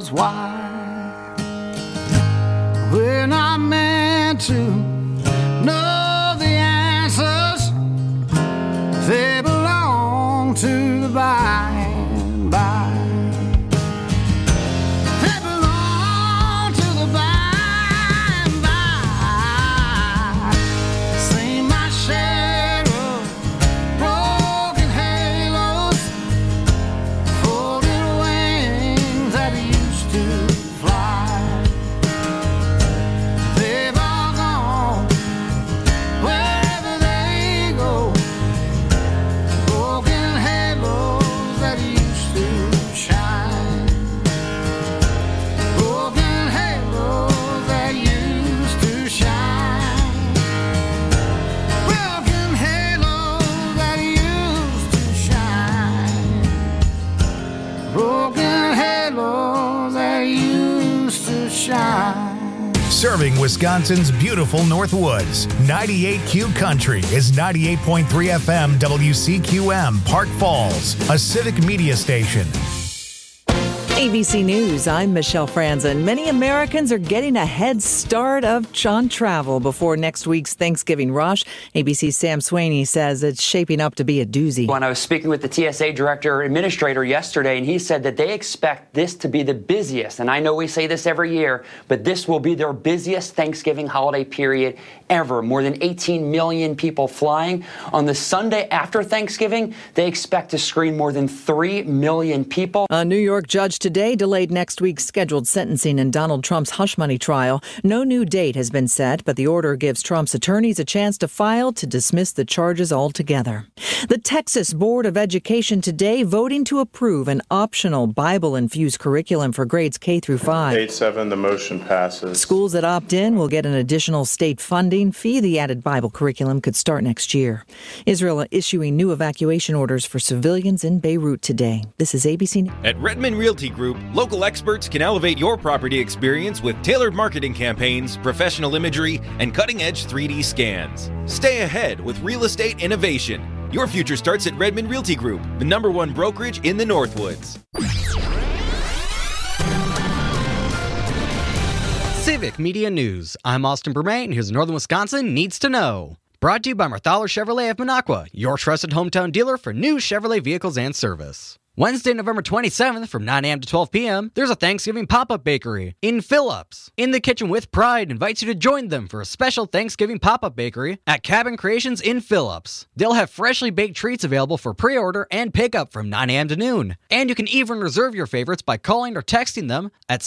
knows why. We're not meant to know the answers. They belong to the by and by. They belong to the by and by. Seen my share of broken halos, folded wings that used to fly. They've all gone wherever they go. Broken halos that used to shine. Broken halos that used to shine. Broken halos that used to shine. Broken halos that used to shine. Serving Wisconsin's beautiful Northwoods, 98Q Country is 98.3 FM WCQM, Park Falls, a civic media station. ABC News, I'm Michelle Franzen. Many Americans are getting a head start on travel before next week's Thanksgiving rush. ABC's Sam Sweeney says it's shaping up to be a doozy. When I was speaking with the TSA director administrator yesterday, and he said that they expect this to be the busiest, and I know we say this every year, but this will be their busiest Thanksgiving holiday period ever. More than 18 million people flying. On the Sunday after Thanksgiving, they expect to screen more than 3 million people. A New York judge today delayed next week's scheduled sentencing in Donald Trump's hush money trial. No new date has been set, but the order gives Trump's attorneys a chance to file to dismiss the charges altogether. The Texas Board of Education today voting to approve an optional Bible-infused curriculum for grades K through 5. 8-7, the motion passes. Schools that opt in will get an additional state funding fee. The added Bible curriculum could start next year. Israel issuing new evacuation orders for civilians in Beirut today. This is ABC News. At Redmond Realty Group, local experts can elevate your property experience with tailored marketing campaigns, professional imagery, and cutting-edge 3D scans. Stay ahead with real estate innovation. Your future starts at Redmond Realty Group, the #1 brokerage in the Northwoods. Civic Media News. I'm Austin Bermay, and here's Northern Wisconsin Needs to Know. Brought to you by Marthaler Chevrolet of Minocqua, your trusted hometown dealer for new Chevrolet vehicles and service. Wednesday, November 27th from 9 a.m. to 12 p.m., there's a Thanksgiving pop-up bakery in Phillips. In the Kitchen with Pride invites you to join them for a special Thanksgiving pop-up bakery at Cabin Creations in Phillips. They'll have freshly baked treats available for pre-order and pickup from 9 a.m. to noon. And you can even reserve your favorites by calling or texting them at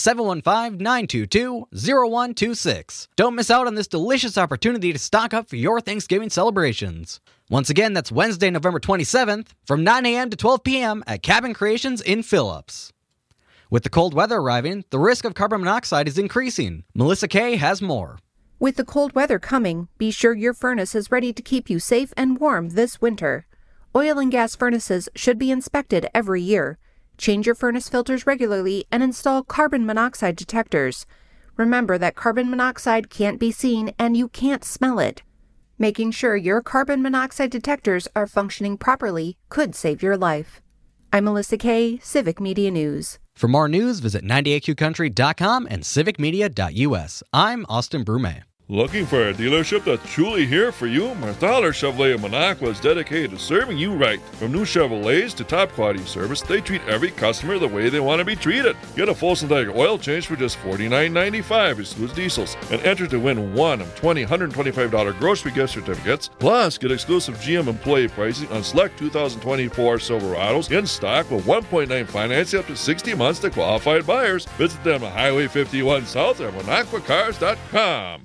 715-922-0126. Don't miss out on this delicious opportunity to stock up for your Thanksgiving celebrations. Once again, that's Wednesday, November 27th, from 9 a.m. to 12 p.m. at Cabin Creations in Phillips. With the cold weather arriving, the risk of carbon monoxide is increasing. Melissa Kay has more. With the cold weather coming, be sure your furnace is ready to keep you safe and warm this winter. Oil and gas furnaces should be inspected every year. Change your furnace filters regularly and install carbon monoxide detectors. Remember that carbon monoxide can't be seen and you can't smell it. Making sure your carbon monoxide detectors are functioning properly could save your life. I'm Melissa Kay, Civic Media News. For more news, visit 98qcountry.com and civicmedia.us. I'm Austin Brume. Looking for a dealership that's truly here for you? Marthaler Chevrolet of Minocqua is dedicated to serving you right. From new Chevrolets to top quality service, they treat every customer the way they want to be treated. Get a full synthetic oil change for just $49.95, excludes diesels, and enter to win one of 20 $125 grocery gift certificates. Plus, get exclusive GM employee pricing on select 2024 Silverados in stock with 1.9 financing up to 60 months to qualified buyers. Visit them at Highway 51 South or MinocquaCars.com.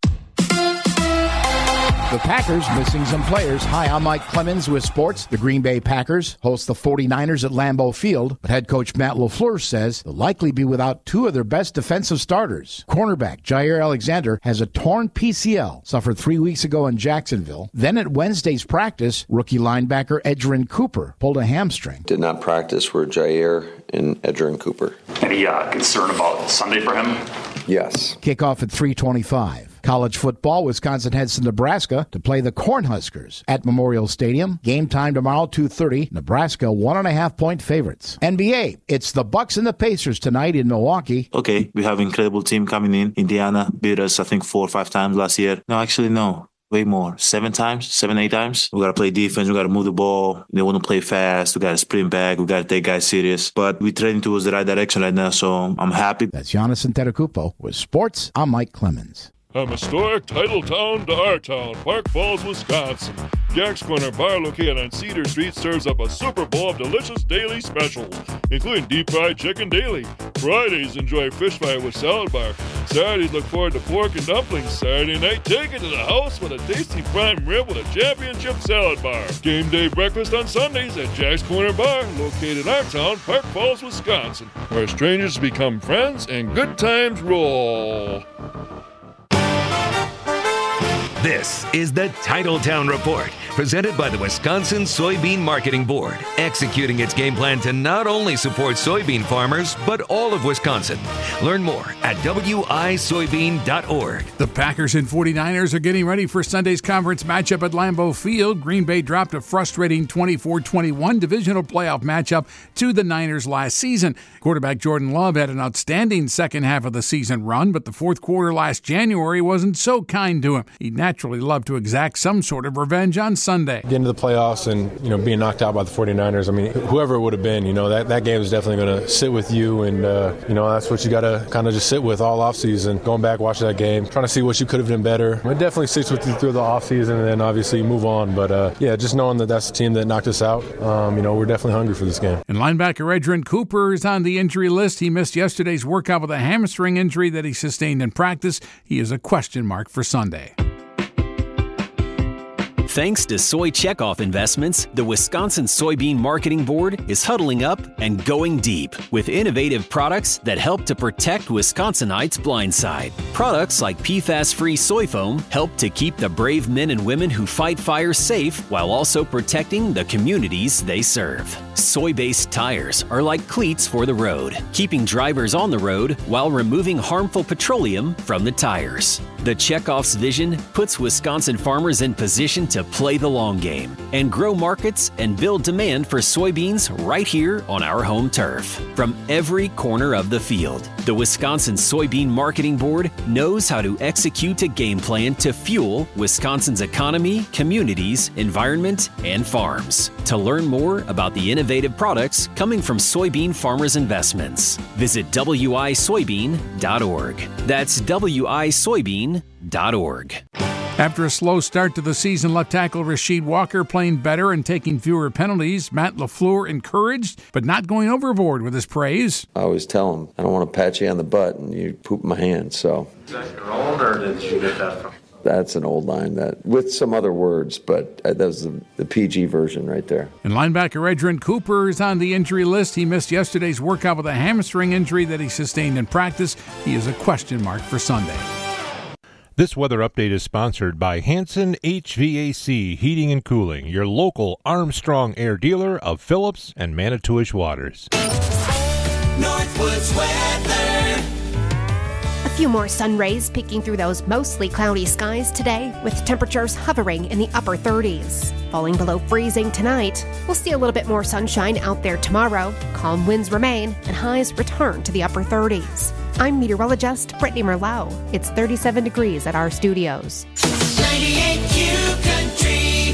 The Packers missing some players. Hi, I'm Mike Clemens with sports. The Green Bay Packers host the 49ers at Lambeau Field, but head coach Matt LaFleur says they'll likely be without two of their best defensive starters. Cornerback Jair Alexander has a torn PCL, suffered 3 weeks ago in Jacksonville. Then at Wednesday's practice, rookie linebacker Edgerrin Cooper pulled a hamstring. Did not practice for Jair and Edgerrin Cooper. Any concern about Sunday for him? Yes. Kickoff at 3:25. College football, Wisconsin heads to Nebraska to play the Cornhuskers at Memorial Stadium. Game time tomorrow, 2:30. Nebraska 1.5-point favorites. NBA, it's the Bucks and the Pacers tonight in Milwaukee. Okay, we have an incredible team coming in. Indiana beat us, I think, 4 or 5 times last year. No, actually, no. Way more. 7 times, 7, 8 times. We got to play defense. We got to move the ball. They want to play fast. We got to sprint back. We got to take guys serious. But we're trending towards the right direction right now, so I'm happy. That's Giannis Antetokounmpo. With sports, I'm Mike Clemens. From historic title town to our town, Park Falls, Wisconsin. Jack's Corner Bar, located on Cedar Street, serves up a Super Bowl of delicious daily specials, including deep fried chicken daily. Fridays, enjoy fish fry with salad bar. Saturdays, look forward to pork and dumplings. Saturday night, take it to the house with a tasty prime rib with a championship salad bar. Game day breakfast on Sundays at Jack's Corner Bar, located in our town, Park Falls, Wisconsin, where strangers become friends and good times roll. This is the Titletown Report, presented by the Wisconsin Soybean Marketing Board, executing its game plan to not only support soybean farmers, but all of Wisconsin. Learn more at wisoybean.org. The Packers and 49ers are getting ready for Sunday's conference matchup at Lambeau Field. Green Bay dropped a frustrating 24-21 divisional playoff matchup to the Niners last season. Quarterback Jordan Love had an outstanding second half of the season run, but the fourth quarter last January wasn't so kind to him. He naturally loved to exact some sort of revenge on Sunday. Getting to the playoffs and, being knocked out by the 49ers, whoever it would have been, that game is definitely going to sit with you, and, that's what you got to kind of just sit with all offseason. Going back, watching that game, trying to see what you could have done better. It definitely sits with you through the offseason, and then obviously move on. But, just knowing that that's the team that knocked us out, we're definitely hungry for this game. And linebacker Edrin Cooper is on the injury list. He missed yesterday's workout with a hamstring injury that he sustained in practice. He is a question mark for Sunday. Thanks to Soy Checkoff Investments, the Wisconsin Soybean Marketing Board is huddling up and going deep with innovative products that help to protect Wisconsinites' blind side. Products like PFAS-free soy foam help to keep the brave men and women who fight fires safe while also protecting the communities they serve. Soy-based tires are like cleats for the road, keeping drivers on the road while removing harmful petroleum from the tires. The Checkoff's vision puts Wisconsin farmers in position to play the long game and grow markets and build demand for soybeans right here on our home turf. From every corner of the field, the Wisconsin Soybean Marketing Board knows how to execute a game plan to fuel Wisconsin's economy, communities, environment, and farms. To learn more about the innovative products coming from soybean farmers' investments, visit wisoybean.org. That's wisoybean.org. After a slow start to the season, left tackle Rasheed Walker playing better and taking fewer penalties. Matt LaFleur encouraged, but not going overboard with his praise. I always tell him, I don't want to pat you on the butt and you poop my hand, so. Is that your old, or did you get that from? That's an old line, that with some other words, but that was the PG version right there. And linebacker Edrin Cooper is on the injury list. He missed yesterday's workout with a hamstring injury that he sustained in practice. He is a question mark for Sunday. This weather update is sponsored by Hanson HVAC Heating and Cooling, your local Armstrong Air dealer of Phillips and Manitowish Waters. Northwoods weather. A few more sun rays peeking through those mostly cloudy skies today, with temperatures hovering in the upper 30s. Falling below freezing tonight. We'll see a little bit more sunshine out there tomorrow. Calm winds remain, and highs return to the upper 30s. I'm meteorologist Brittany Merlot. It's 37 degrees at our studios. 98Q Country.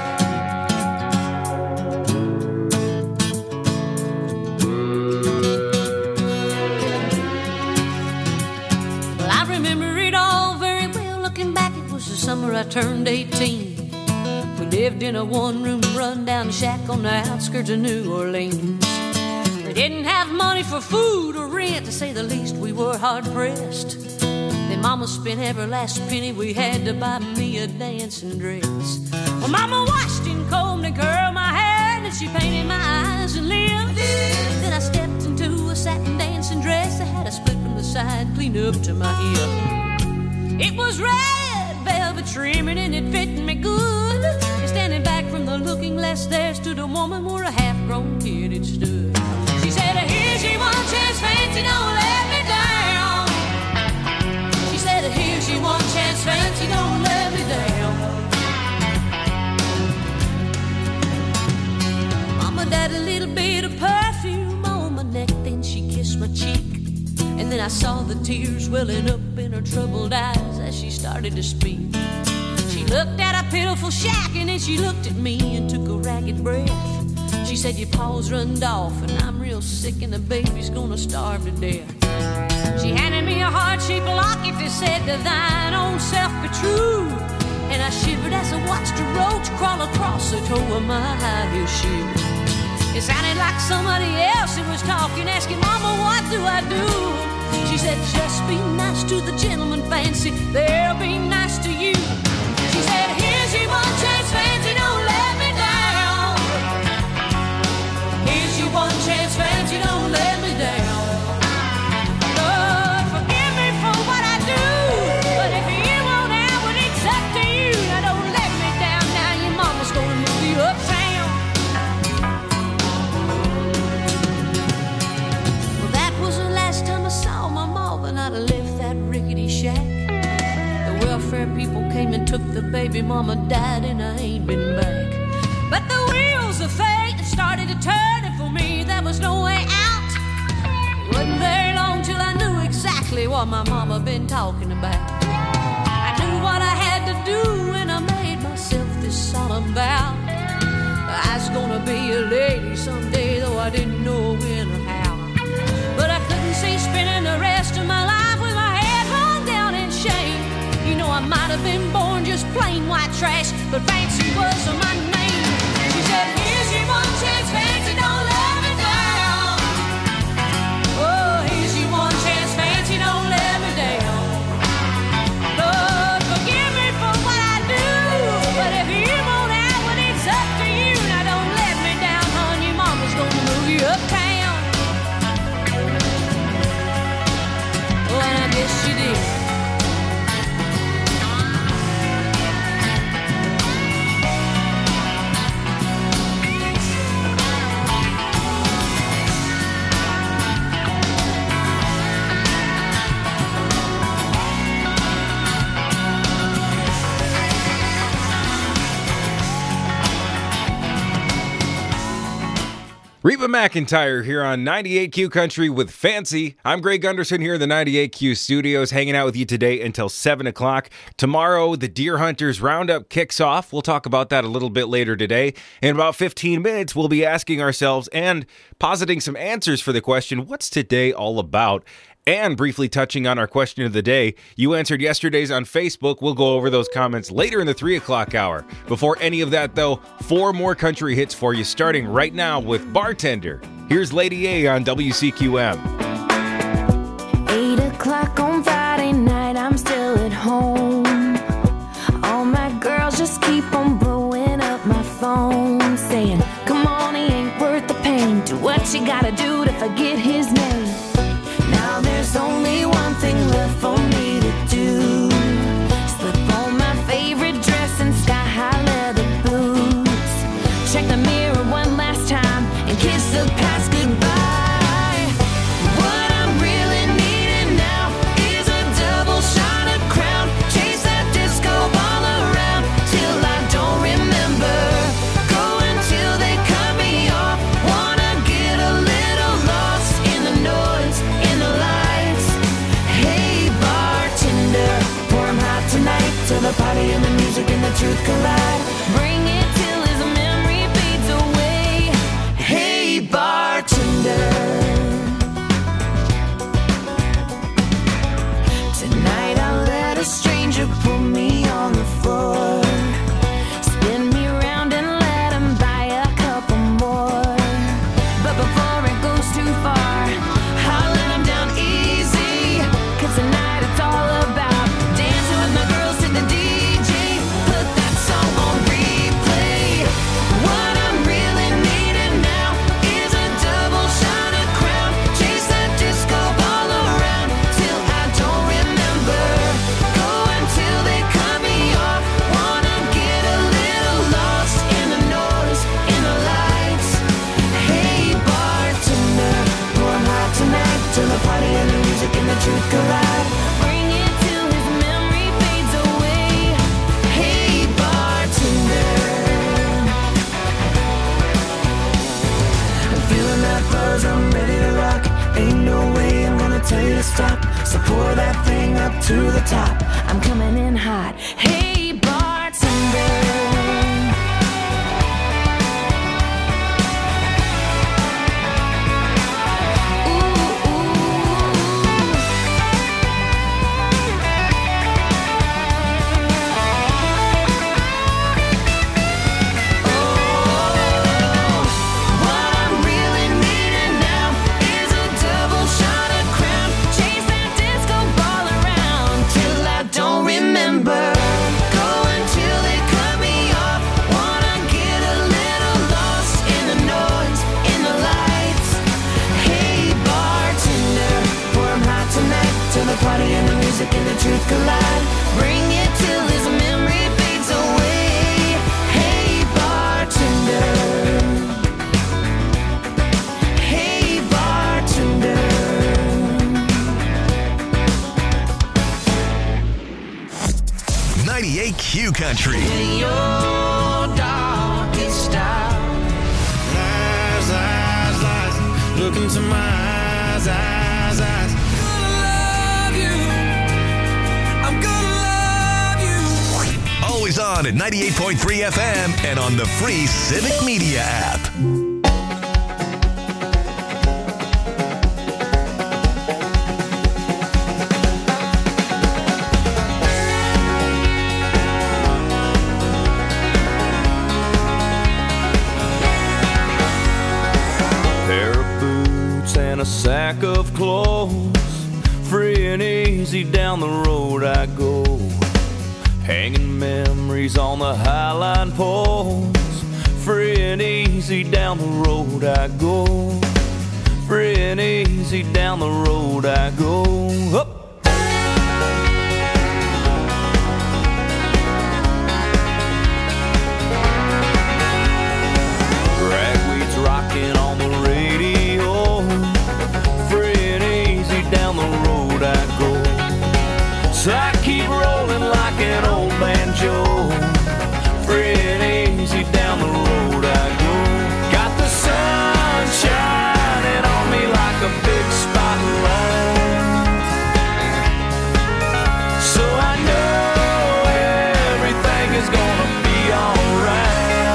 Well, I remember it all very well. Looking back, it was the summer I turned 18. We lived in a one-room run-down shack on the outskirts of New Orleans. We didn't have money for food or rent, to say the least. We were hard-pressed. Then Mama spent every last penny we had to buy me a dancing dress. Well, Mama washed and combed and curled my hair, and she painted my eyes and lips. Then I stepped into a satin dancing dress that had a split from the side clean up to my hip. It was red velvet trimming and it fit me good. And standing back from the looking glass there stood a woman where a half-grown kid had stood. She said, here's your one chance, fancy, don't let me down. She said, here's your one chance, fancy don't let me down. Mama, that a little bit of perfume on my neck, then she kissed my cheek. And then I saw the tears welling up in her troubled eyes as she started to speak. She looked at a pitiful shack and then she looked at me and took a ragged breath. She said, your paws runned off and I'm real sick and the baby's gonna starve to death. She handed me a heart-shaped locket that said, to thine own self be true. And I shivered as I watched a roach crawl across the toe of my high heel shoe. It sounded like somebody else who was talking, asking, Mama, what do I do? She said, just be nice to the gentleman, Fancy, they'll be nice to you. She said, here's your one chance, Fancy, don't let me down. Here's your one chance, Fancy, don't let me down. Lord, forgive me for what I do, but if you won't have it, it's up to you. Now don't let me down, now your mama's gonna move you uptown. Well, that was the last time I saw my mom and I'd have left that rickety shack. The welfare people came and took the baby, mama died and I ain't been back. But the wheels of fate started to turn and for me there was no way out. It wasn't very long till I knew exactly what my mama been talking about. I knew what I had to do and I made myself this solemn vow. I was gonna be a lady someday, though I didn't know when or how. But I couldn't see spending the rest of my life with my head hung down in shame. You know I might have been born just plain white trash, but Fancy was my name. She said, here's your one chance, Fancy, don't let me down. Oh, here's your one chance, Fancy, don't let me down. Lord, forgive me for what I do, but if you won't have it, it's up to you. Now don't let me down, hon, your mama's gonna move you uptown. Oh, and I guess she did. Reba McEntire here on 98Q Country with Fancy. I'm Greg Gunderson here in the 98Q studios, hanging out with you today until 7 o'clock. Tomorrow, the Deer Hunters Roundup kicks off. We'll talk about that a little bit later today. In about 15 minutes, we'll be asking ourselves and positing some answers for the question, what's today all about? And briefly touching on our question of the day. You answered yesterday's on Facebook. We'll go over those comments later in the 3 o'clock hour. Before any of that, though, 4 more country hits for you, starting right now with Bartender. Here's Lady A on WCQM. 8 o'clock on Friday night, I'm still at home. All my girls just keep on blowing up my phone, saying, come on, he ain't worth the pain. Do what you gotta do to forget his name. Now there's only one thing left for me to do. Slip on my favorite dress and sky-high leather boots. Check the mirror one last time and kiss the past goodbye. What I'm really needing now is a double shot of Crown. Chase that disco ball around till I don't remember. Go until they cut me off. Wanna get a little lost in the noise, in the lights. Hey bartender, pour 'em hot tonight till the party and the music and the truth collide. Bring it till his memory fades away. Hey bartender, tonight I'll let a stranger pull me on the floor. Spin me around and let him buy a couple more. But before it goes too far, I'll let him down easy. 'Cause tonight it's all about dancing with my girls to the DJ. Put that song on replay. What I'm really needing now is a double shot of Crown. Chase that disco ball around till I don't remember. Go until they cut me off. Wanna get a little lost in the noise, in the lights. Hey bartender, pour 'em hot tonight till the party and the music and the truth collide. Bring it till his memory fades away. to the top. I'm coming in hot. Hey, bartender. Party and the music and the truth collide. Bring it till his memory fades away. Hey bartender. Hey bartender. 98 Q Country. In your darkest hour. Lies, lies, lies. Look into my eyes, eyes, eyes. Always on at 98.3 FM and on the free Civic Media app. Pair of boots and a sack of clothes. Free and easy down the road I go. Hanging memories on the highline poles. Free and easy down the road I go. Free and easy down the road I go. Up. Ragweed's rocking on the radio. Free and easy down the road I go. So I keep rolling like an old banjo. Free and easy down the road I go. Got the sun shining on me like a big spotlight. So I know everything is gonna be alright.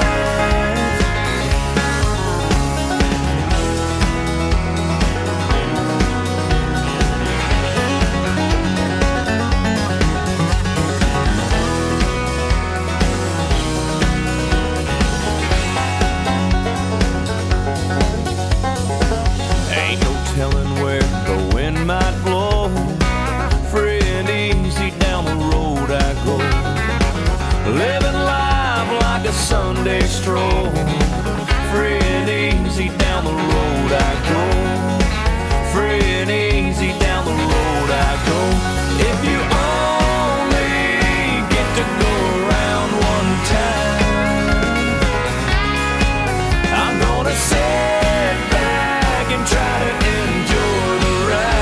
Might blow. Free and easy down the road I go. Living life like a Sunday stroll. Free and easy down the road I go. Free and easy down the road I go. If you only get to go around one time, I'm gonna sit back and try to enjoy the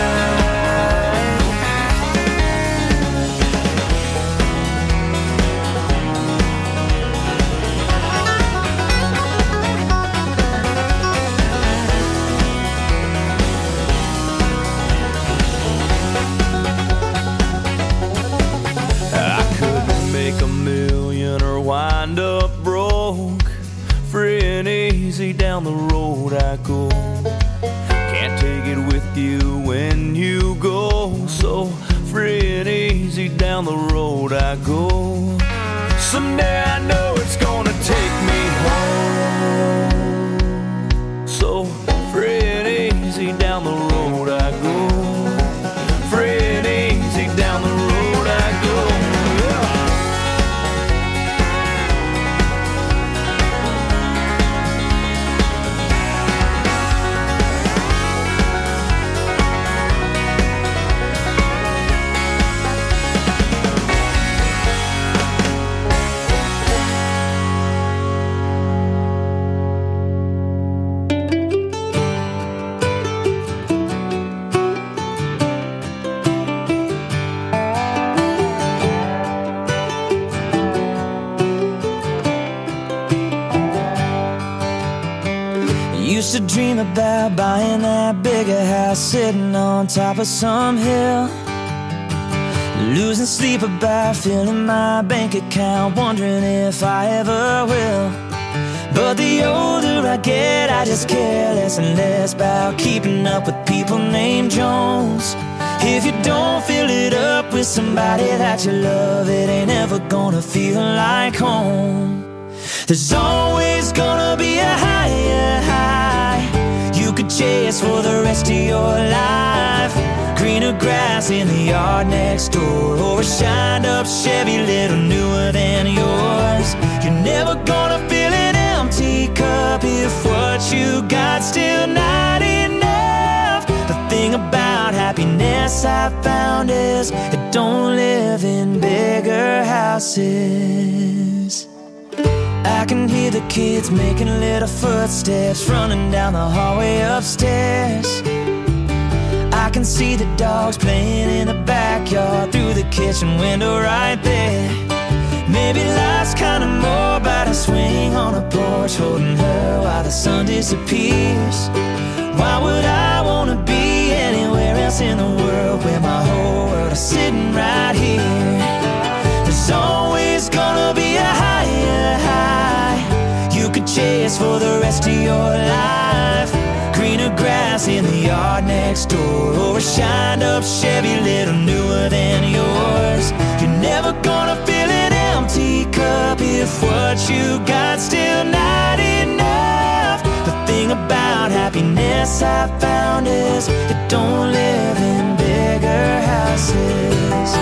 wind up broke. Free and easy down the road I go. Can't take it with you when you go. So free and easy down the road I go. Someday I know it's gonna take me home. So free and easy down the road I go. Free and easy down the road I go. Used to dream about buying that bigger house sitting on top of some hill. Losing sleep about filling my bank account, wondering if I ever will. But the older I get, I just care less and less about keeping up with people named Jones. If you don't fill it up with somebody that you love, it ain't ever gonna feel like home. There's always gonna be a higher high you could chase for the rest of your life. Greener grass in the yard next door, or a shined up Chevy little newer than yours. You're never gonna fill an empty cup if what you got still not enough. The thing about happiness I found is it don't live in bigger houses. I can hear the kids making little footsteps running down the hallway upstairs. I can see the dogs playing in the backyard through the kitchen window right there. Maybe life's kinda more about a swing on a porch, holding her while the sun disappears. Why would I wanna be anywhere else in the world where my whole world is sitting right here? There's always gonna be a higher high you could chase for the rest of your life. Greener grass in the yard next door, or a shined up Chevy little newer than yours. You're never gonna fill an empty cup if what you got still not enough. The thing about happiness I found is it don't live in bigger houses.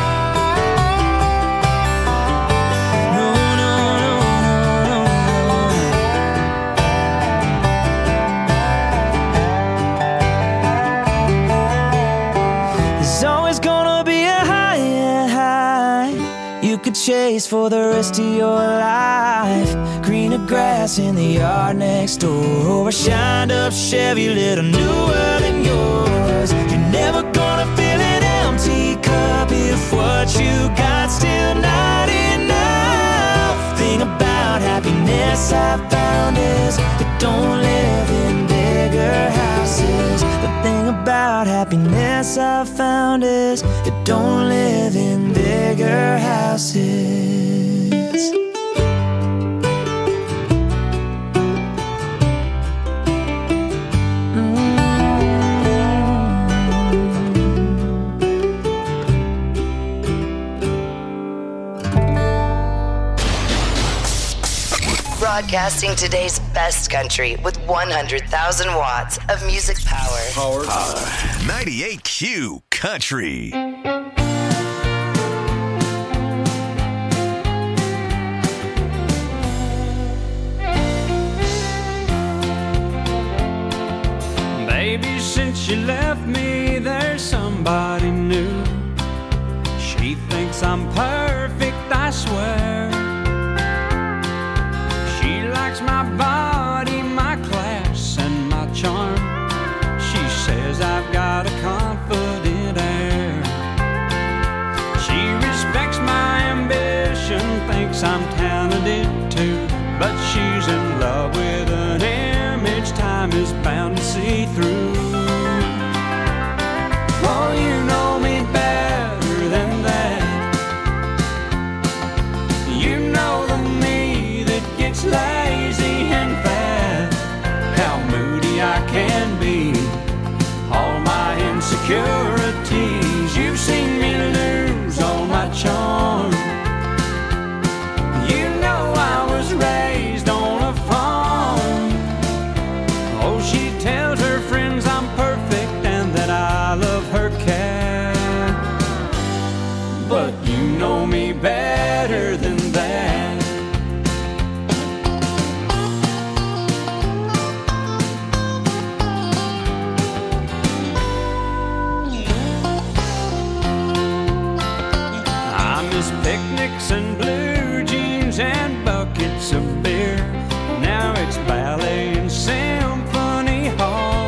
Chase for the rest of your life. Greener grass in the yard next door, or a shined up Chevy little newer than yours. You're never gonna fill an empty cup if what you got still not enough. Thing about happiness I found is it don't live in bigger houses. The thing about happiness I found is it don't live in bigger houses. Broadcasting today's best country with 100,000 watts of music power. Power. 98Q Country. Baby, since you left me, there's somebody new. She thinks I'm perfect, I swear. She likes my body, my class, and my charm. She says I've got a confident air. She respects my ambition, thinks I'm talented too. But she's in love with an image time is bound to see through. Oh, you know me better than that. You know the me that gets lazy and fat. How moody I can be, all my insecurities. You've seen me lose all my charm. You know I was raised on a farm. Oh, she tells her friends I'm perfect and that I love her cat. But you know me better than that. I miss picnics and blue jeans and buckets of beer. Now it's ballet and symphony hall.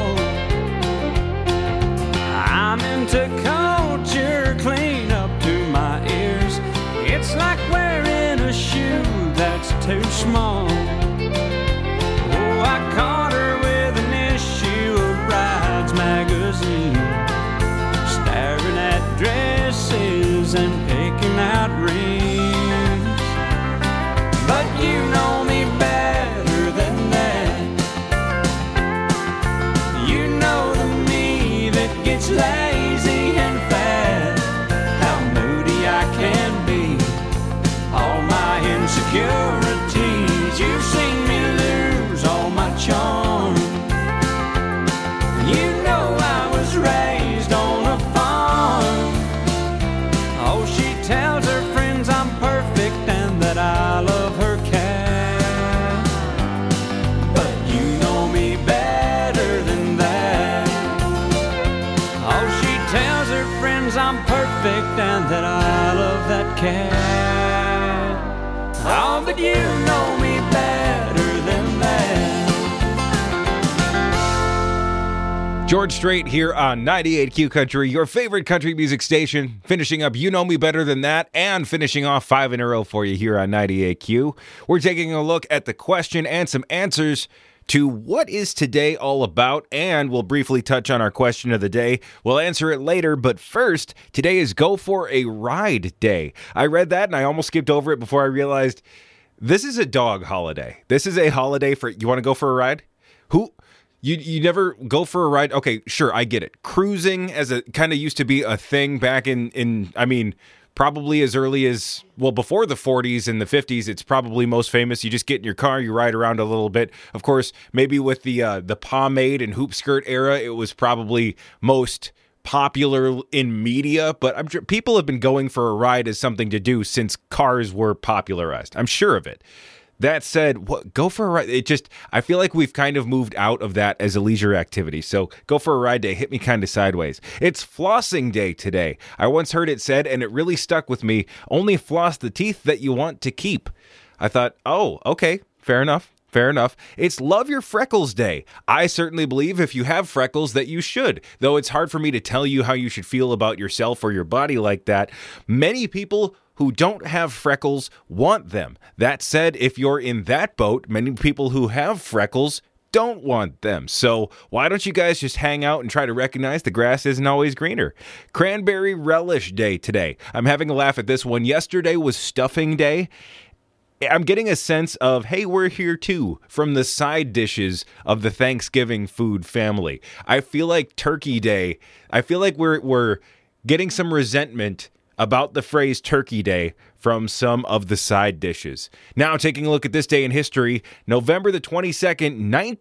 that I love that cat. Oh, but you know me better than that. George Strait here on 98Q Country, your favorite country music station, finishing up You Know Me Better Than That and finishing off 5 in a row for you here on 98Q. We're taking a look at the question and some answers to what is today all about, and we'll briefly touch on our question of the day. We'll answer it later, but first, today is Go For a Ride Day. I read that and I almost skipped over it before I realized this is a dog holiday. This is a holiday for, you want to go for a ride? You never go for a ride? Okay, sure, I get it. Cruising as a kind of used to be a thing back in I mean, probably as early as, well, before the 40s and the 50s, it's probably most famous. You just get in your car, you ride around a little bit. Of course, maybe with the pomade and hoop skirt era, it was probably most popular in media, but I'm sure people have been going for a ride as something to do since cars were popularized. I'm sure of it. That said, go for a ride. I feel like we've kind of moved out of that as a leisure activity. So go for a ride day hit me kind of sideways. It's flossing day today. I once heard it said, and it really stuck with me, only floss the teeth that you want to keep. I thought, oh, okay, fair enough. Fair enough. It's Love Your Freckles Day. I certainly believe if you have freckles that you should, though it's hard for me to tell you how you should feel about yourself or your body like that. Many people who don't have freckles want them. That said, if you're in that boat, many people who have freckles don't want them. So why don't you guys just hang out and try to recognize the grass isn't always greener? Cranberry Relish Day today. I'm having a laugh at this one. Yesterday was Stuffing Day. I'm getting a sense of, hey, we're here too, from the side dishes of the Thanksgiving food family. I feel like Turkey Day. I feel like we're getting some resentment about the phrase Turkey Day from some of the side dishes. Now, taking a look at this day in history, November the 22nd,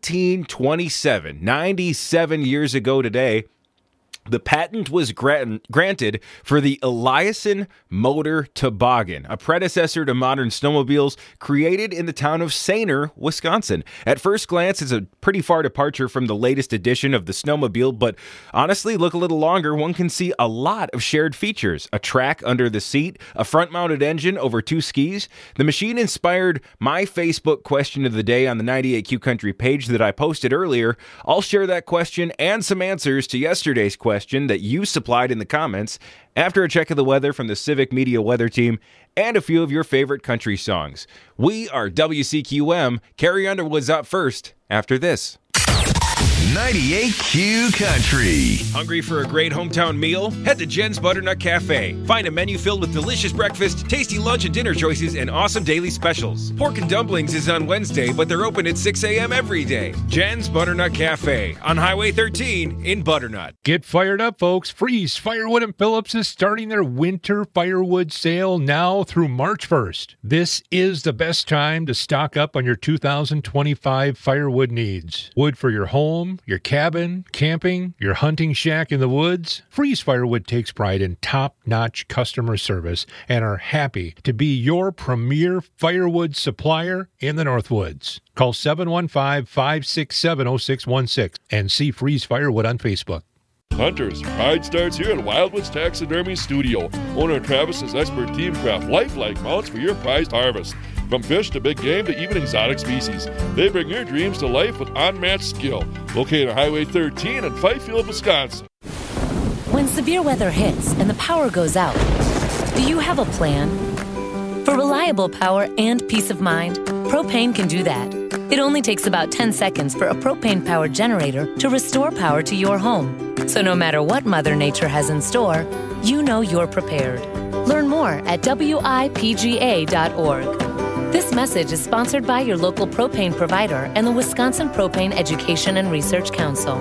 1927, 97 years ago today, the patent was granted for the Eliason Motor Toboggan, a predecessor to modern snowmobiles created in the town of Sainer, Wisconsin. At first glance, it's a pretty far departure from the latest edition of the snowmobile, but honestly, look a little longer, one can see a lot of shared features. A track under the seat, a front-mounted engine over 2 skis. The machine inspired my Facebook question of the day on the 98Q Country page that I posted earlier. I'll share that question and some answers to yesterday's question that you supplied in the comments after a check of the weather from the Civic Media Weather Team and a few of your favorite country songs. We are WCQM. Carrie Underwood's up first after this. 98Q Country. Hungry for a great hometown meal? Head to Jen's Butternut Cafe. Find a menu filled with delicious breakfast, tasty lunch and dinner choices, and awesome daily specials. Pork and Dumplings is on Wednesday, but they're open at 6 a.m. every day. Jen's Butternut Cafe on Highway 13 in Butternut. Get fired up, folks. Freeze Firewood and Phillips is starting their winter firewood sale now through March 1st. This is the best time to stock up on your 2025 firewood needs. Wood for your home, your cabin, camping, your hunting shack in the woods. Freeze Firewood takes pride in top-notch customer service and are happy to be your premier firewood supplier in the Northwoods. Call 715-567-0616 and see Freeze Firewood on Facebook. Hunters, pride starts here at Wildwoods Taxidermy Studio. Owner Travis's expert team craft lifelike mounts for your prized harvest. From fish to big game to even exotic species, they bring your dreams to life with unmatched skill. Located on Highway 13 in Fifield, Wisconsin. When severe weather hits and the power goes out, do you have a plan? For reliable power and peace of mind, Propane can do that. It only takes about 10 seconds for a propane-powered generator to restore power to your home. So no matter what Mother Nature has in store, you know you're prepared. Learn more at WIPGA.org. This message is sponsored by your local propane provider and the Wisconsin Propane Education and Research Council.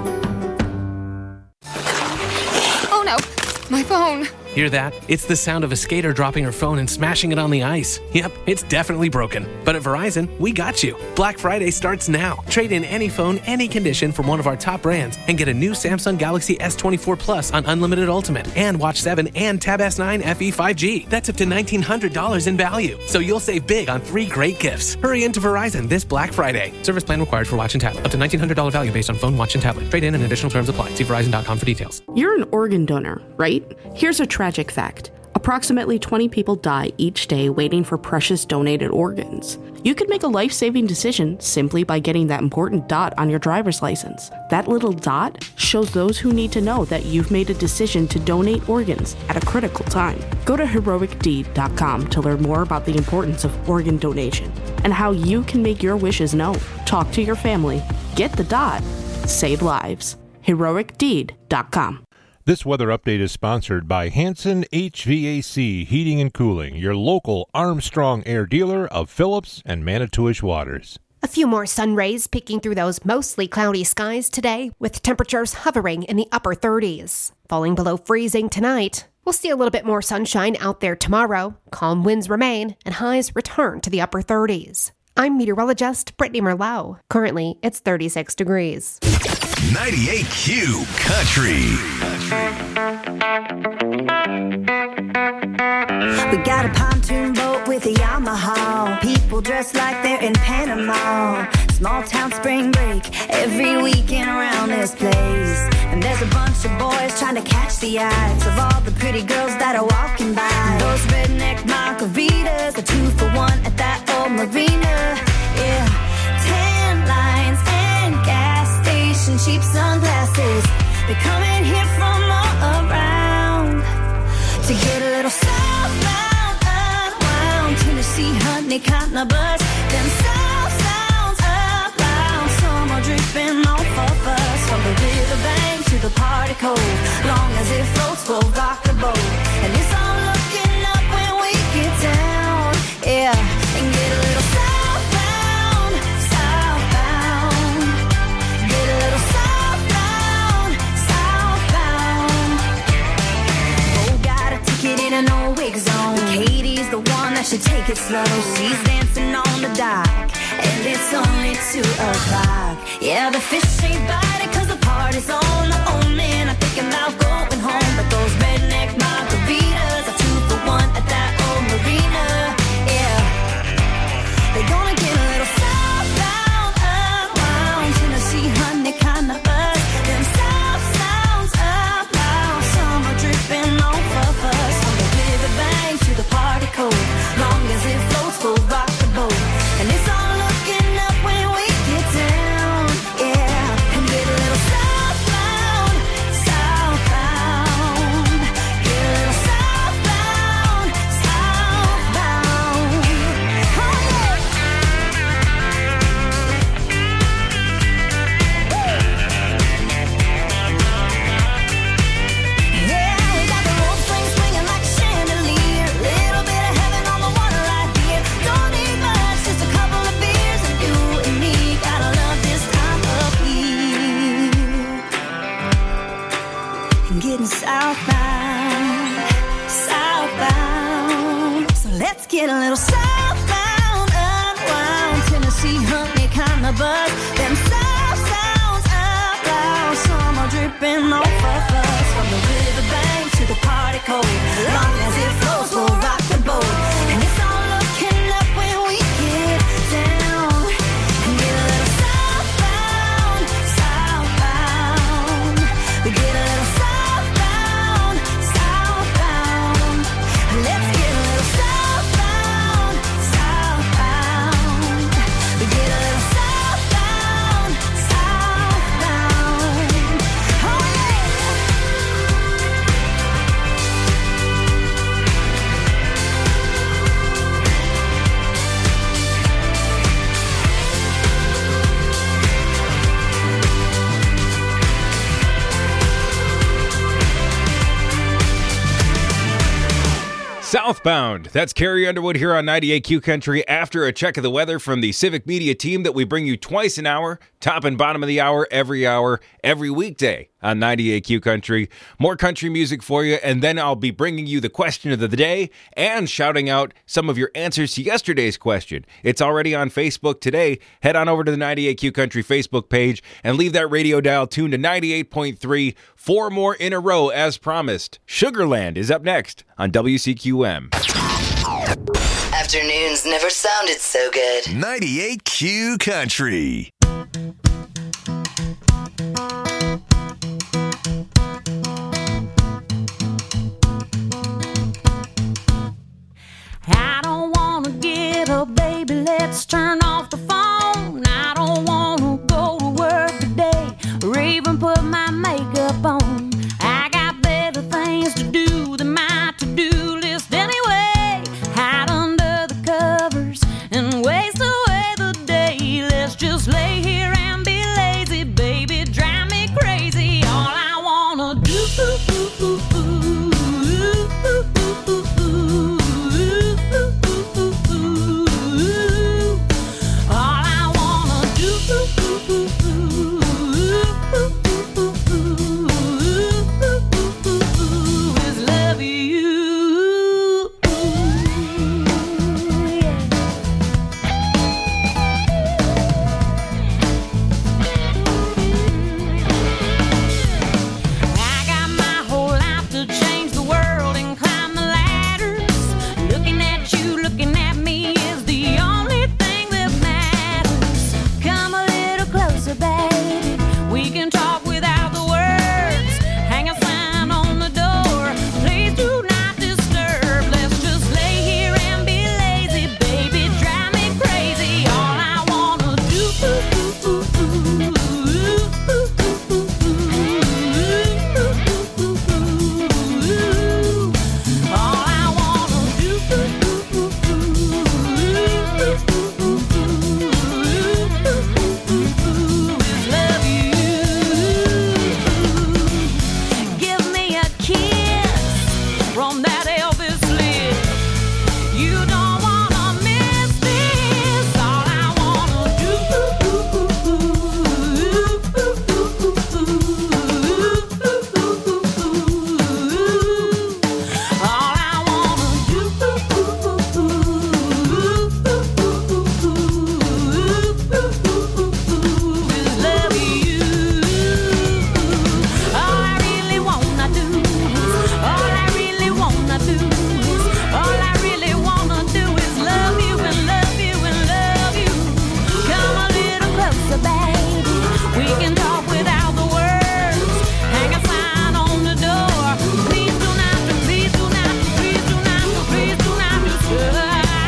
Oh no, my phone. Hear that? It's the sound of a skater dropping her phone and smashing it on the ice. Yep, it's definitely broken. But at Verizon, we got you. Black Friday starts now. Trade in any phone, any condition from one of our top brands and get a new Samsung Galaxy S24 Plus on Unlimited Ultimate and Watch 7 and Tab S9 FE 5G. That's up to $1,900 in value. So you'll save big on 3 great gifts. Hurry into Verizon this Black Friday. Service plan required for watch and tablet. Up to $1,900 value based on phone, watch, and tablet. Trade in and additional terms apply. See Verizon.com for details. You're an organ donor, right? Here's a tragic fact. Approximately 20 people die each day waiting for precious donated organs. You could make a life-saving decision simply by getting that important dot on your driver's license. That little dot shows those who need to know that you've made a decision to donate organs at a critical time. Go to heroicdeed.com to learn more about the importance of organ donation and how you can make your wishes known. Talk to your family. Get the dot. Save lives. heroicdeed.com. This weather update is sponsored by Hanson HVAC Heating and Cooling, your local Armstrong Air dealer of Phillips and Manitowish Waters. A few more sun rays peeking through those mostly cloudy skies today, with temperatures hovering in the upper 30s. Falling below freezing tonight. We'll see a little bit more sunshine out there tomorrow. Calm winds remain, and highs return to the upper 30s. I'm meteorologist Brittany Merlot. Currently, it's 36 degrees. 98Q Country. We got a pontoon boat with a Yamaha. People dressed like they're in Panama. Small town spring break every weekend around this place. And there's a bunch of boys trying to catch the eyes of all the pretty girls that are walking by. Those redneck margaritas, a 2-for-1 at that old marina. Yeah, tan lines and gas station cheap sunglasses. They're coming here from all around to get a little southbound, unwound. Tennessee honey cotton a buzz. Them south sounds up loud. Summer dripping off of us. From the riverbank to the party cove. Long as it floats, we'll rock the boat. And it's all looking up when we get down. Yeah, and get a little southbound, southbound. Get a little southbound, southbound. Oh, got a ticket in an old wig zone. Katie's the one that should take it slow. She's dancing on the dock, and it's only 2 o'clock. Yeah, the fish ain't biting 'cause the party's on. The old man, I'm thinking about going home. But those redneck margaritas are 2-for-1 at that old marina. Yeah, they're gonna get a little southbound, unwound. Tennessee honey kind of buzz. Them south sounds up loud. Summer dripping off of us. From the riverbank to the party cove. Long as it floats, we'll rock the boat. And it's all looking up when we get down. Yeah, and get a little southbound, southbound. Get a little southbound, southbound. Oh, yeah, we got the rope swing swinging like a chandelier. Little bit of heaven on the water right here. Don't need much, just a couple of beers, and you and me gotta love this time of year. And getting southbound, southbound. So let's get a little southbound, unwound. Tennessee honey kind of buzz. Them south sounds up loud. Summer dripping off of us. From the riverbank to the party cove. Long as it flows, we'll rock the boat. And it's all looking up when we get down. And get a little southbound, southbound. We get a little southbound, southbound. Let's get a little southbound, southbound. We get a little southbound, southbound. Oh yeah. Southbound. That's Carrie Underwood here on 98Q Country after a check of the weather from the Civic Media team that we bring you twice an hour, top and bottom of the hour, every weekday on 98Q Country. More country music for you, and then I'll be bringing you the question of the day and shouting out some of your answers to yesterday's question. It's already on Facebook today. Head on over to the 98Q Country Facebook page and leave that radio dial tuned to 98.3. 4 more in a row as promised. Sugarland is up next on WCQM. Afternoons never sounded so good. 98Q Country. or even put my makeup on. I got better things to do than my to-do list anyway. Hide under the covers and waste away the day. Let's just lay here and be lazy, baby, drive me crazy. All I wanna do is love you. I got my whole life to change the world and climb the ladders. Looking at you, looking at me is the only thing that matters. Come a little closer, baby. We can talk without the words. Hang a sign on the door. Please do not disturb. Let's just lay here and be lazy, baby. Drive me crazy. All I wanna do. All I wanna do is love you. Give me a kiss from that Elvis lips. You don't wanna miss this. All I wanna do. All I wanna do is love you. All I really wanna do is, all I really wanna do is, all I really wanna do is love you and love you and love you. Come a little closer, baby. We can talk without the words. Hang a sign on the door. Please do not, please do not, please do not, please do not disturb.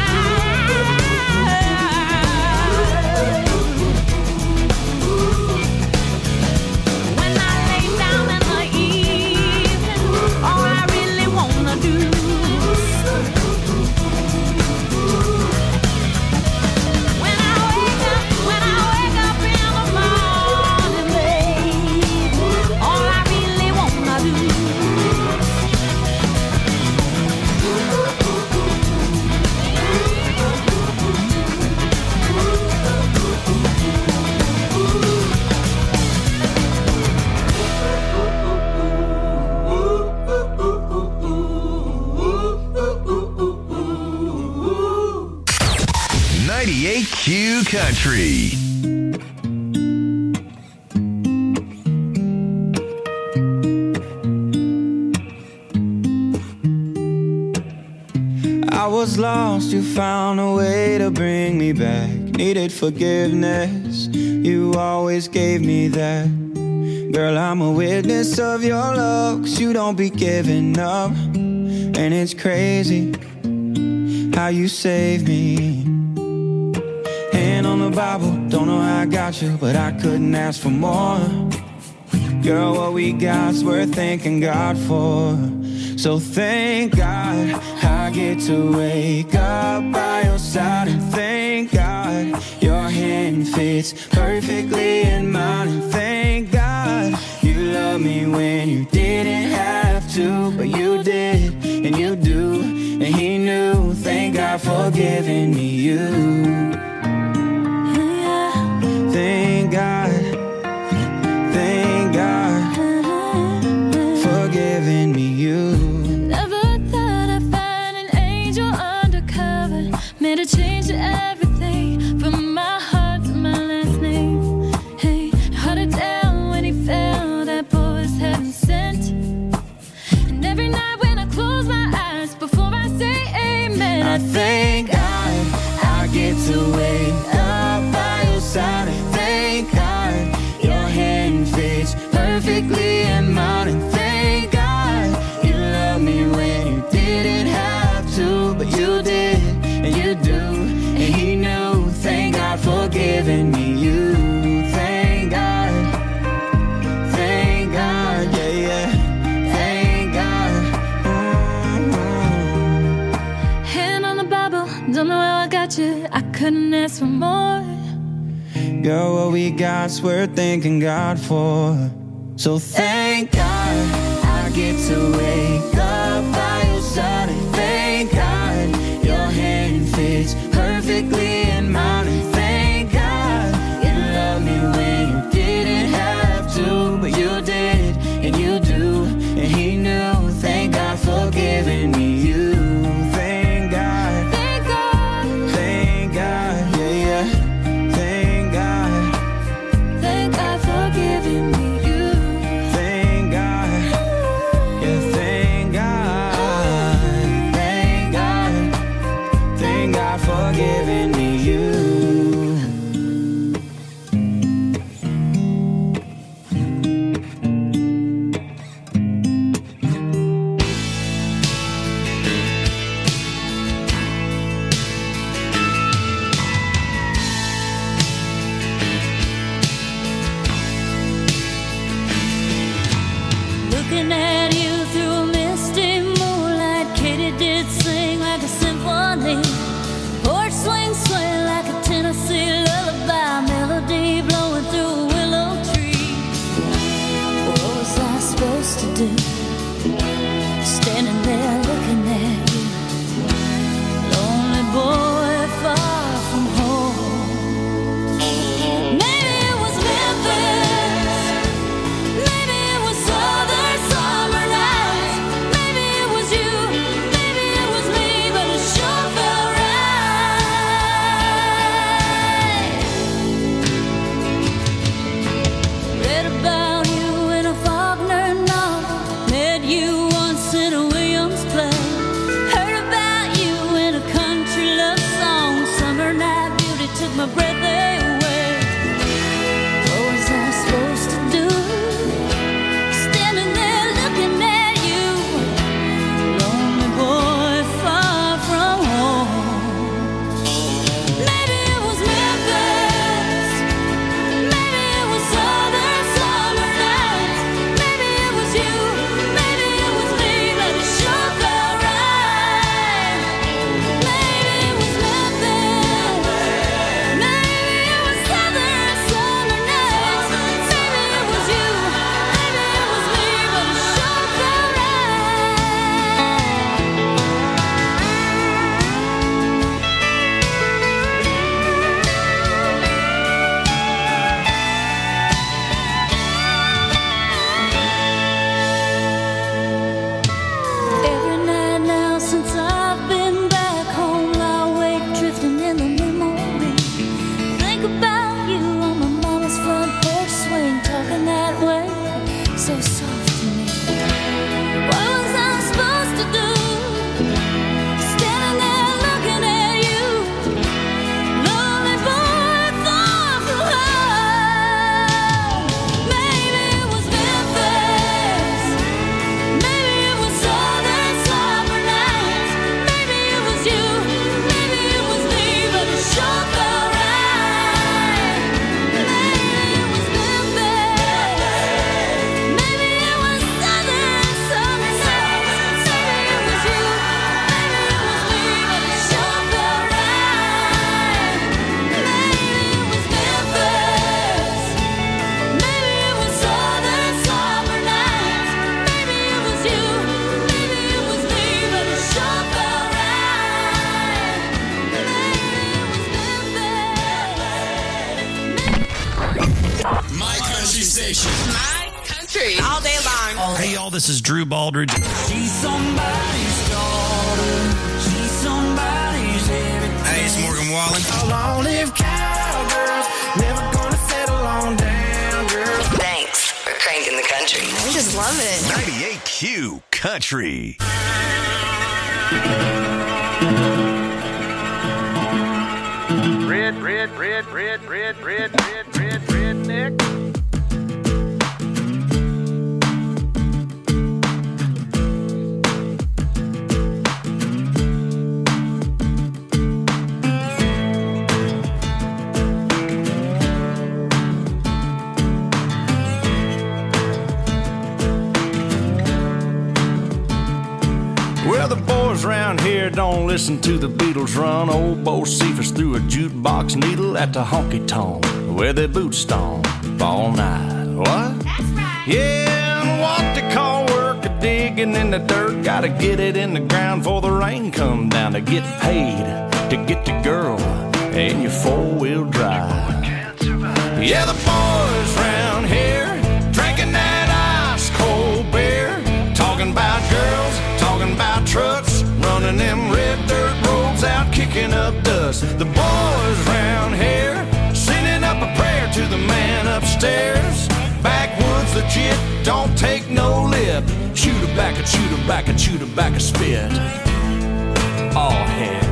When I lay down in the evening, all I really wanna do is when I wake up in the morning, baby, all I really wanna do. Q Country. I was lost, you found a way to bring me back. Needed forgiveness, you always gave me that. Girl, I'm a witness of your love, 'cause you don't be giving up. And it's crazy how you saved me. Hand on the Bible, don't know how I got you, but I couldn't ask for more. Girl, what we got's worth thanking God for. So thank God I get to wake up by your side, and thank God your hand fits perfectly in mine, and thank God you love me when you didn't have to, but you did and you do, and he knew. Thank God for giving me you. Thank God, thank God for giving me you. Never thought I'd find an angel undercover, made a change to everything from my heart to my last name. Hey, held it down when he fell, that boy was heaven sent. And every night when I close my eyes before I say amen, I thank God I get to wake got you, I couldn't ask for more. Girl, what we got's worth thanking God for. So thank God I get to wake up by your side. And thank God your hand fits perfectly in mine. And thank God you loved me when you didn't have to, but you did, and you do, and he knew. Thank God for giving me you. Thank God. Thank God. Thank God. Yeah, yeah. Thank God. Thank God for giving me you. Thank God. Yeah, thank God. Thank God. Thank God for giving me you. Looking at you through a misty moonlight, Katie did sing like a symphony. Porch swing sway like a Tennessee lullaby, melody blowing through a willow tree. What was I supposed to do? Standing there looking at you, lonely boy far from home. Maybe it was Memphis, maybe it was southern summer nights, maybe it was you, maybe it was me, but it sure felt right. Read about you in a Faulkner novel, met you once in a Williams play, heard about you in a country love song, summer night beauty took my breath away. What was I supposed to do? Standing there looking at you, lonely boy far from home. Maybe it was Memphis, maybe it was southern summer nights, maybe it was you, maybe it was me, but it sure felt right. Maybe it was Memphis, maybe it was southern summer nights, maybe it was you, maybe it was me, but it sure felt Every night now since I've been back home, I wake drifting in the memory. Think about you on my mama's front porch swing, talking that way, so soft to me. What was I supposed to do? Standing there looking at you, lonely boy far from home. Maybe it was Memphis, maybe it was southern summer nights, maybe it was you, maybe it was me, but it sure felt right. Maybe it was Memphis, maybe it was southern summer nights, maybe it was you, maybe it was me, but it sure felt right. Maybe it was Memphis, maybe it was southern summer nights, maybe it was you, maybe it was me, but it sure felt right. My country station. My country. All day long. Hey, y'all, this is Drew Baldridge. She's somebody's daughter. She's somebody's everything. Hey, it's Morgan Wallen. Long-lived cowgirls, never gonna settle on down, girl. Thanks for cranking the country. I just love it. 98Q Country. Redneck. Well, the boys boys round here don't listen to the Beatles run. Old Bo Cephas threw a jukebox needle at the honky-tonk where they boot stomp all night. What? That's right. Yeah, and what they call work a digging in the dirt. Gotta get it in the ground before the rain come down to get paid, to get the girl in your four-wheel drive. Yeah, the boys round here drinking that ice-cold beer, talking about girls, talking about trucks, running them red dirt roads out, kicking up dust. The boys round here sending up a prayer to the man upstairs. Backwoods legit, don't take no lip. Chew tobacco, chew tobacco, chew tobacco, spit. Oh, heck.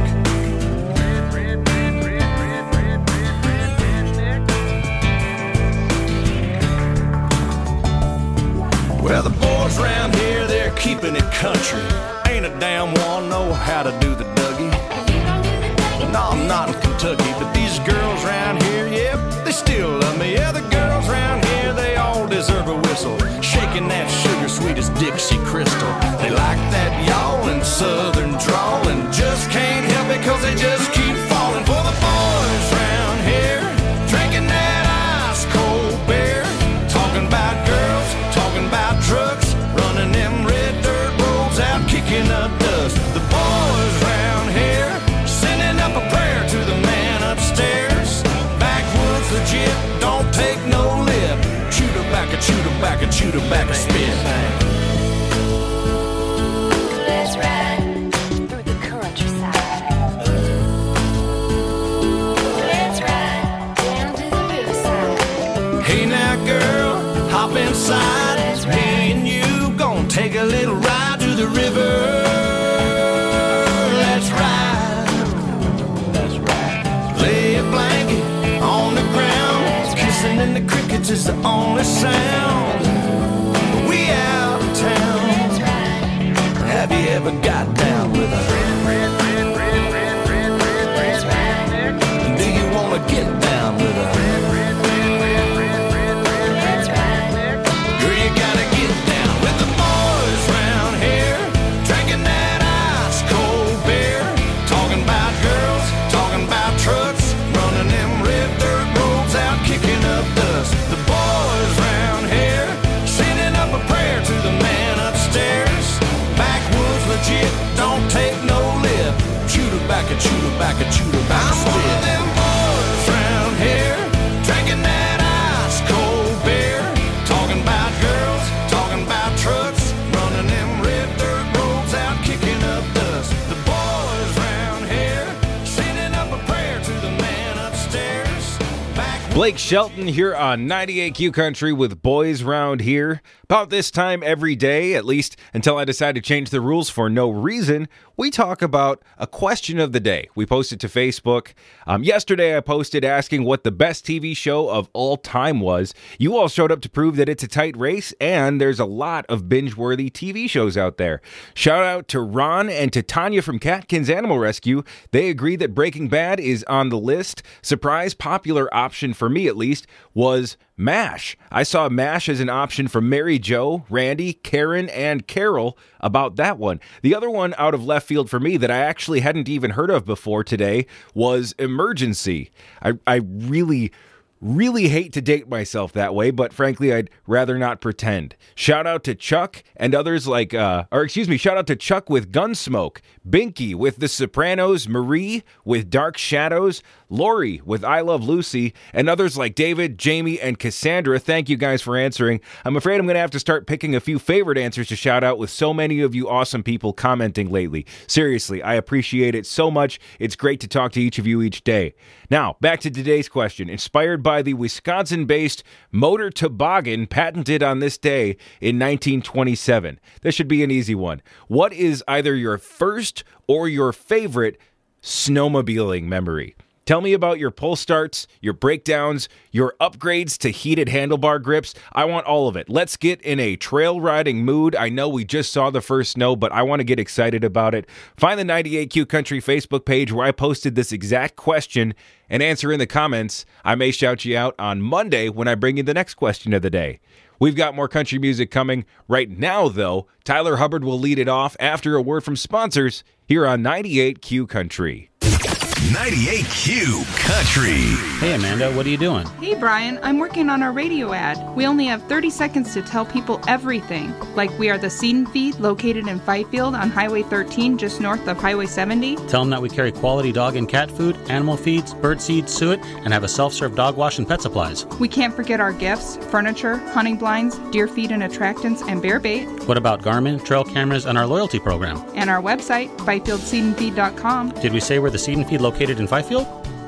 Well, the boys round here, they're keeping it country. Ain't a damn one know how to do the Dougie. No, I'm not in Kentucky, but these girls round here, yep, they still love me. Yeah, the girls round here, they all deserve a whistle. Shaking that sugar sweet as Dixie Crystal. They like that yawling southern drawl and just can't help it cause they just keep falling for the boys round here. Drinking that ice-cold beer, talking about girls, talking about trucks, running them red dirt roads out, kicking up dust. The boys round here sending up a prayer to the man upstairs. Backwoods legit, don't take no lip. Chew tobacco, chew tobacco, chew tobacco, spit. Let's ride through the countryside. Let's ride down to the riverside. Hey now girl, hop inside. Me and you gon' take a little ride to the river. Let's ride. That's right. Lay a blanket on the ground. Kissing in the crickets is the only sound. We out of town. Have you ever got down with a do you wanna get down with a girl, you gotta get down with the boys round here, drinking that ice-cold beer, talking about girls, talking about trucks, running them red dirt roads out, kicking up dust. The boys round here sending up a prayer to the man upstairs. Backwoods legit, don't take no lip. Chew tobacco, chew tobacco, chew tobacco. I'm one of them boys round here, drinking that ice-cold beer, talking about girls, talking about trucks, running them red dirt roads out, kicking up dust. The boys round here sending up a prayer to the man upstairs. Blake Shelton here on 98Q Country with Boys Round Here. About this time every day, at least until I decide to change the rules for no reason, we talk about a question of the day. We post it to Facebook. Yesterday I posted asking what the best TV show of all time was. You all showed up to prove that it's a tight race, and there's a lot of binge-worthy TV shows out there. Shout out to Ron and to Tanya from Catkins Animal Rescue. They agree that Breaking Bad is on the list. Surprise popular option for me, at least, was MASH. I saw MASH as an option from Mary Jo, Randy, Karen, and Carol about that one. The other one out of left field for me that I actually hadn't even heard of before today was Emergency. I really hate to date myself that way, but frankly, I'd rather not pretend. Shout out to Chuck and others like, shout out to Chuck with Gunsmoke, Binky with The Sopranos, Marie with Dark Shadows, Lori with I Love Lucy, and others like David, Jamie, and Cassandra. Thank you guys for answering. I'm afraid I'm going to have to start picking a few favorite answers to shout out with so many of you awesome people commenting lately. Seriously, I appreciate it so much. It's great to talk to each of you each day. Now, back to today's question. Inspired by the Wisconsin-based motor toboggan patented on this day in 1927. This should be an easy one. What is either your first or your favorite snowmobiling memory? Tell me about your pull starts, your breakdowns, your upgrades to heated handlebar grips. I want all of it. Let's get in a trail riding mood. I know we just saw the first snow, but I want to get excited about it. Find the 98Q Country Facebook page where I posted this exact question and answer in the comments. I may shout you out on Monday when I bring you the next question of the day. We've got more country music coming. Right now, though, Tyler Hubbard will lead it off after a word from sponsors here on 98Q Country. 98Q Country. Hey, Amanda, what are you doing? Hey, Brian, I'm working on our radio ad. We only have 30 seconds to tell people everything. Like we are the Seed and Feed located in Fifield on Highway 13, just north of Highway 70. Tell them that we carry quality dog and cat food, animal feeds, bird seed, suet, and have a self-serve dog wash and pet supplies. We can't forget our gifts, furniture, hunting blinds, deer feed and attractants, and bear bait. What about Garmin, trail cameras, and our loyalty program? And our website, FifieldSeedandFeed.com. Did we say we're the Seed and Feed located in Fifield?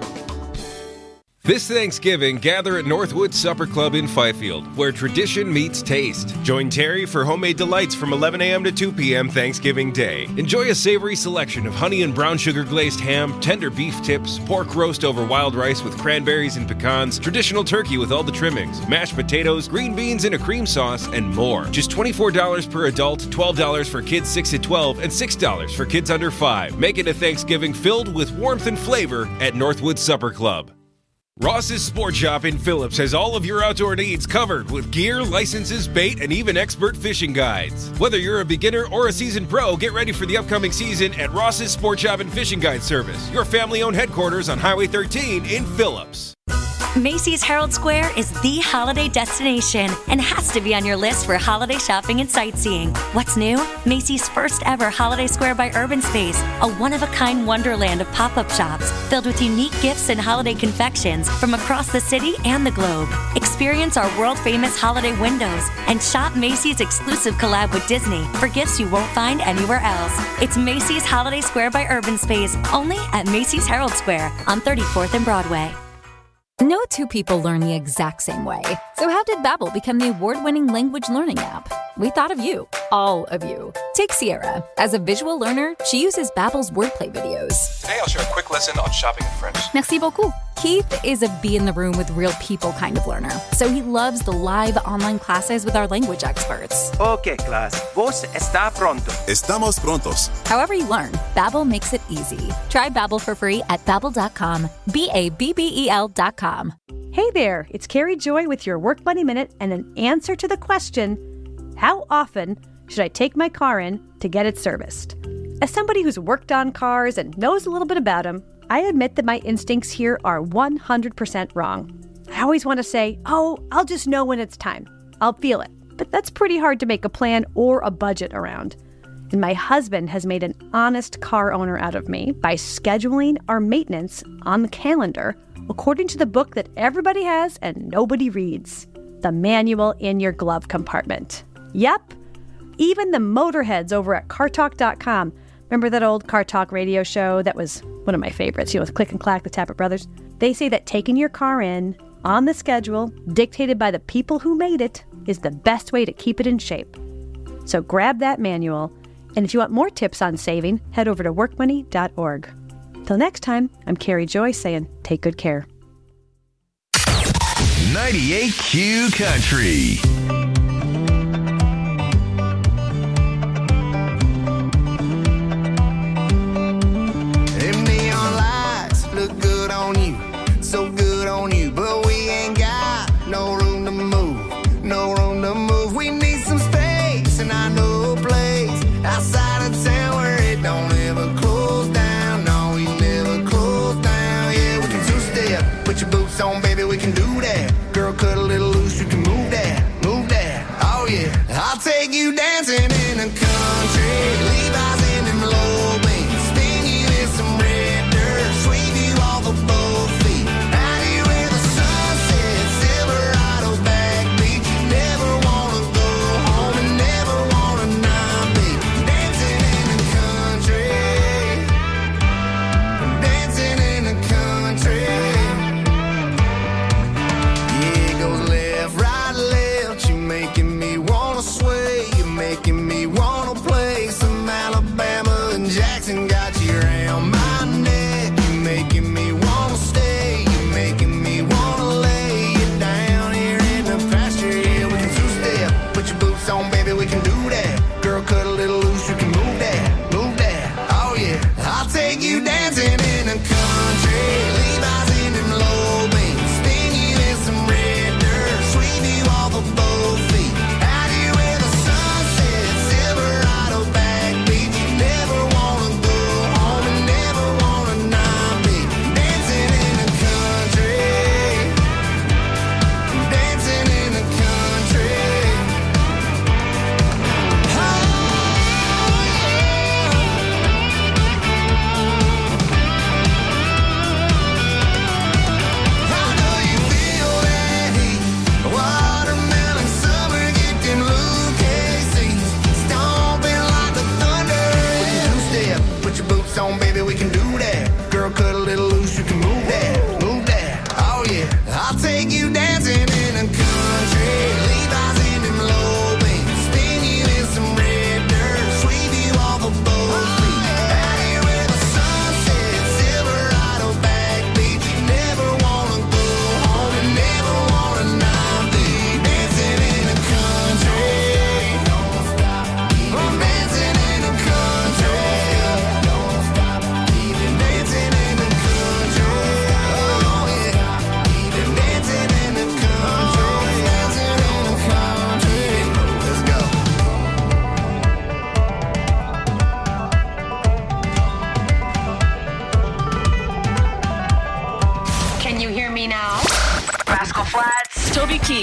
This Thanksgiving, gather at Northwood Supper Club in Fifield, where tradition meets taste. Join Terry for homemade delights from 11 a.m. to 2 p.m. Thanksgiving Day. Enjoy a savory selection of honey and brown sugar glazed ham, tender beef tips, pork roast over wild rice with cranberries and pecans, traditional turkey with all the trimmings, mashed potatoes, green beans in a cream sauce, and more. Just $24 per adult, $12 for kids 6 to 12, and $6 for kids under 5. Make it a Thanksgiving filled with warmth and flavor at Northwood Supper Club. Ross's Sport Shop in Phillips has all of your outdoor needs covered with gear, licenses, bait, and even expert fishing guides. Whether you're a beginner or a seasoned pro, get ready for the upcoming season at Ross's Sport Shop and Fishing Guide Service, your family-owned headquarters on Highway 13 in Phillips. Macy's Herald Square is the holiday destination and has to be on your list for holiday shopping and sightseeing. What's new? Macy's first ever Holiday Square by Urban Space, a one-of-a-kind wonderland of pop-up shops filled with unique gifts and holiday confections from across the city and the globe. Experience our world-famous holiday windows and shop Macy's exclusive collab with Disney for gifts you won't find anywhere else. It's Macy's Holiday Square by Urban Space, only at Macy's Herald Square on 34th and Broadway. No two people learn the exact same way. So how did Babbel become the award-winning language learning app? We thought of you, all of you. Take Sierra. As a visual learner, she uses Babbel's wordplay videos. Today I'll share a quick lesson on shopping in French. Merci beaucoup. Keith is a be in the room with real people kind of learner, so he loves the live online classes with our language experts. Okay, class. Vos está pronto. Estamos prontos. However you learn, Babbel makes it easy. Try Babbel for free at Babbel.com. Babbel.com. Hey there, it's Carrie Joy with your Work Money Minute and an answer to the question, how often should I take my car in to get it serviced? As somebody who's worked on cars and knows a little bit about them, I admit that my instincts here are 100% wrong. I always want to say, oh, I'll just know when it's time. I'll feel it. But that's pretty hard to make a plan or a budget around. And my husband has made an honest car owner out of me by scheduling our maintenance on the calendar according to the book that everybody has and nobody reads, the manual in your glove compartment. Yep, even the motorheads over at CarTalk.com. Remember that old Car Talk radio show that was one of my favorites, with Click and Clack, the Tappet Brothers? They say that taking your car in on the schedule, dictated by the people who made it, is the best way to keep it in shape. So grab that manual, and if you want more tips on saving, head over to workmoney.org. Till next time, I'm Carrie Joy saying, take good care. 98Q Country. Them neon lights look good on you, so good on you, but we ain't got no room to move, no room to move. We need some space, and I know a place outside of town where it don't ever close down. No, we never close down. Yeah, we can two-step, put your boots on, baby, we can do that. Girl, cut a little loose, you can move that, move that. Oh yeah, I'll take you dancing in the country, Levi's in them low beams, spin you in some red dirt, sweep you off of both feet. Out here where the sun sets, Silverado back beach. You never wanna go home and never wanna not be dancing in the country, dancing in the country. Yeah, it goes left, right, left. You're making me wanna sway. You're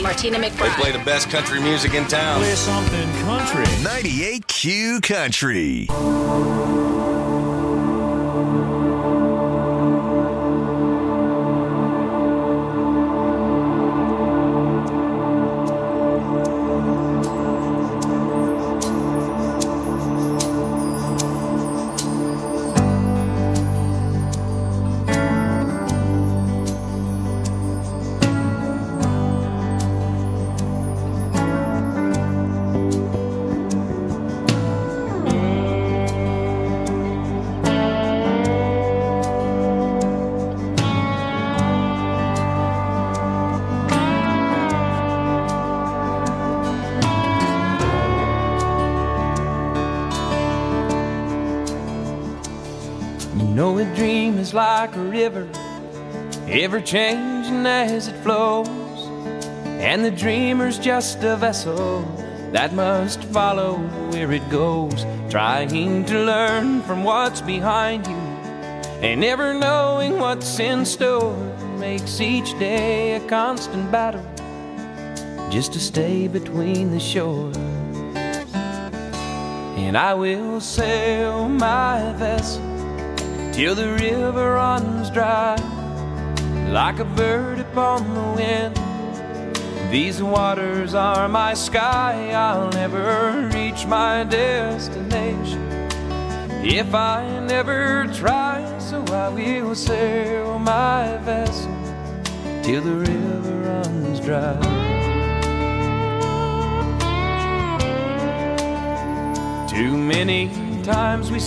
Martina They McBride. play the best country music in town. Play something country. 98Q Country. know a dream is like a river, ever changing as it flows, and the dreamer's just a vessel that must follow where it goes, trying to learn from what's behind you, and never knowing what's in store makes each day a constant battle just to stay between the shore. And I will sail my vessel till the river runs dry, like a bird upon the wind. These waters are my sky, I'll never reach my destination if I never try. So I will sail my vessel till the river runs dry. Too many times we